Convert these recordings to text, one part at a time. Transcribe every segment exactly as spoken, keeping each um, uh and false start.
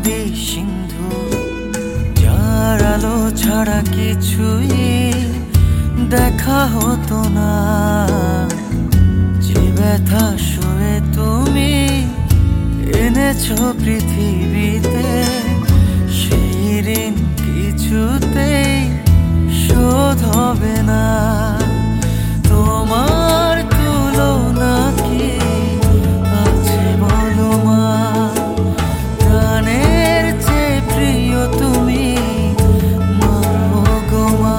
নদী সিন্ধু, যার আলো ছাড়া কিছুই দেখা হতো না। যে ব্যথা শুয়ে তুমি এনেছো পৃথিবীতে, সেই ঋণ কিছুতেই শোধ হবে না। তোমার তুলনা কি আছে বলো মা? প্রাণের চেয়ে প্রিয় তুমি মা গো মা।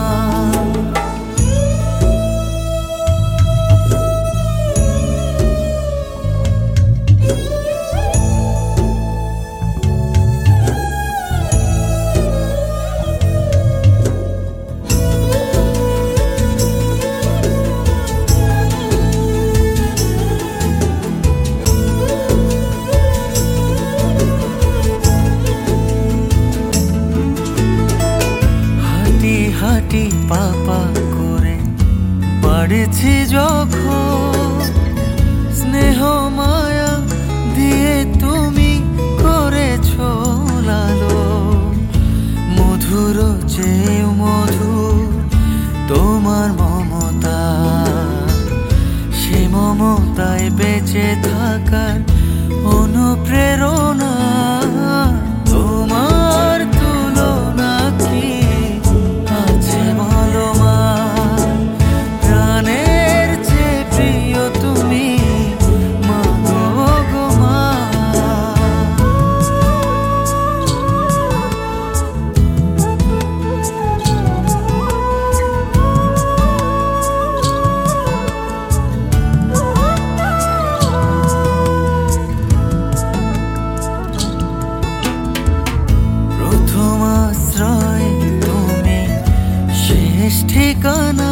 হাঁটি পাপা করে বাড়েছি যখন, স্নেহ মায়া দিয়ে তুমি করেছো লালো। মধুর চেয়ে মধুর তোমার মমতা, সে মমতায় বেঁচে থাকার অনুপ্রেরণা। তোমার তুলনা কি আছে বলো মা? প্রাণের চেয়ে প্রিয় তুমি মা গো মা। প্রথম আশ্রয় তুমি, শেষ ঠিকানা।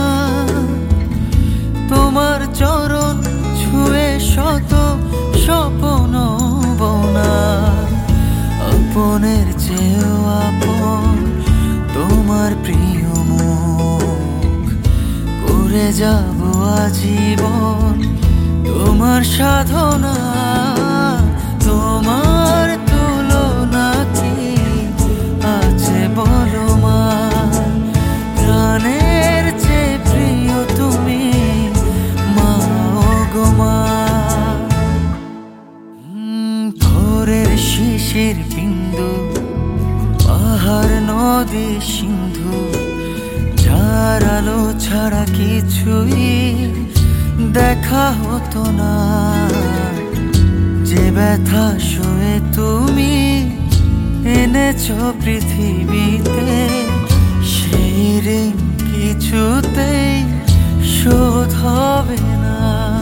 তোমার চরণ ছুঁয়ে শত স্বপ্ন বোনা। আপনের চেয়েও আপন তোমার প্রিয় মুখ, করে যাব আজীবন তোমার সাধনা। তোমার তুলনা কি আছে বলো মা? প্রাণের চেয়ে প্রিয় তুমি মা গো মা। ভোরের শিশির বিন্দু, পাহাড় নদী সিন্ধু, যার আলো ছাড়া কিছুই দেখা হতো না। যে ব্যথা শুয়ে তুমি এনেছো পৃথিবীতে, সেই ঋণ কিছুতেই শোধ হবে না।